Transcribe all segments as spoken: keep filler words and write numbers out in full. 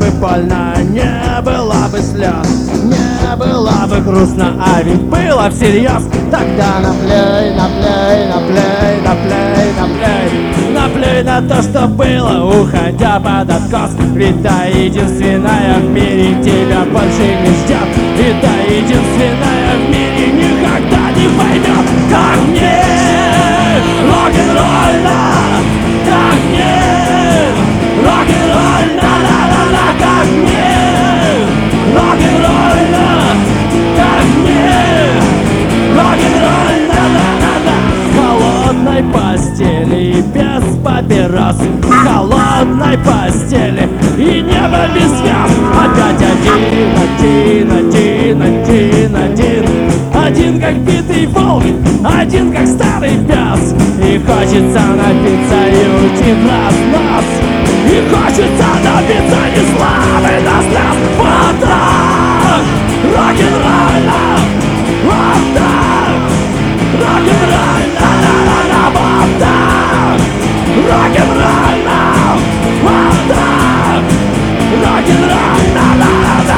бы больно, не было бы слез, не было бы грустно, а ведь было всерьез. Тогда наплюй, наплюй, наплюй, наплюй, наплюй, наплюй на то, что было, уходя под откос. Ведь та единственная в мире тебя больше не ждет, и та единственная в мире никогда не поймет, как мне рок-н-ролльно, как мне рок-н-ролльно, ла-ла-ла, как мне рок-н-ролльно, как мне рок-н-ролльно, ла-ла-ла. В холодной постели без папирос, в холодной постели и небо без звезд. Опять один, один, один, один, один, один как битый волк, один как старый пес. И хочется напиться и уйти в разнос, и хочется напиться не славы до слез. Вот так, рок-н-ролльно, вот так, рок-н-ролльно, ла-ла-ла, вот так, рок-н-ролльно, вот так, рок-н-ролльно, ла-ла-ла.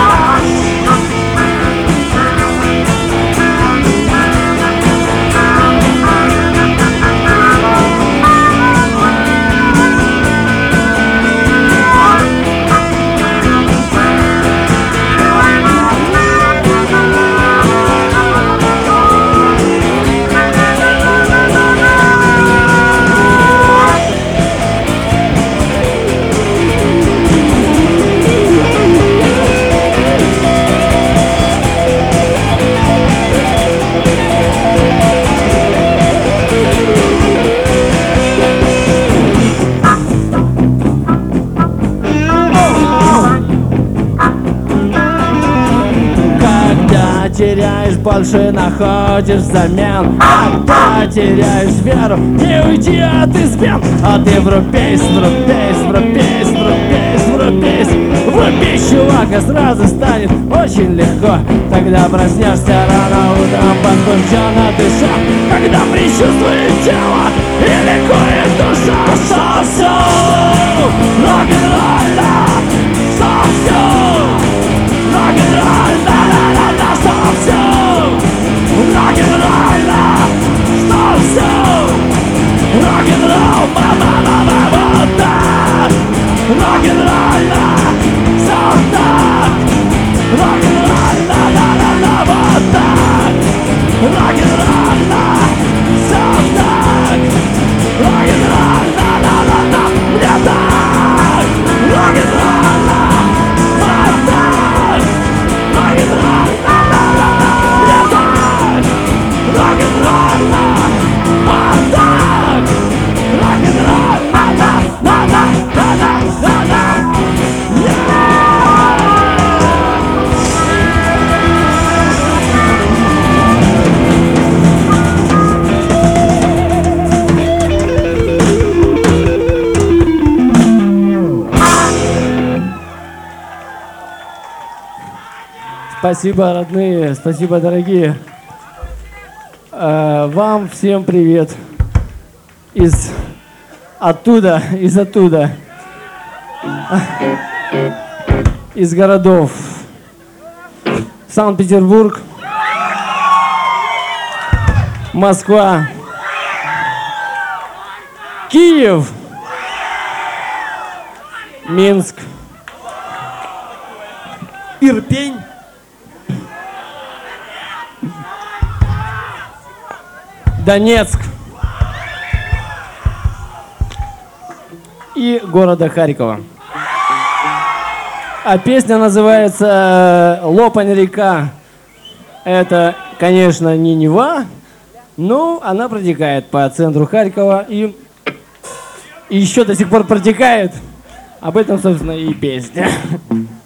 Теряешь, больше находишь взамен. Когда теряешь веру, не уйди от измен. А ты врубись, врубись, врубись, врубись, врубись, врубись, чувак, и сразу станет очень легко. Тогда проснешься рано утром, возбужденно дыша, когда предчувствует тело и ликует душа. Все-все, рок-н-ролльно, все-все, рок-н-ролльно, ла-ла-ла, все, рок-н-ролльно, все, рок-н-ролл, ба-ба-ба-ба, вот так, рок-н-ролльно, все так, рок-н-ролльно, ла-ла-ла, вот так, рок-н-ролльно, все так, рок-н-ролльно, ла-ла-ла, мне так, рок-н-ролльно, вот так, рок-н-ролльно. Рок-н-ролльно, вот так, рок-н-ролльно, ла-ла-ла-ла-ла-ла. Спасибо, родные, спасибо, дорогие. Вам всем привет из оттуда, из оттуда, из городов. Санкт-Петербург, Москва, Киев, Минск, Ирпень, Донецк и города Харькова. А песня называется «Лопань река». Это, конечно, не Нева, но она протекает по центру Харькова и, и еще до сих пор протекает. Об этом, собственно, и песня.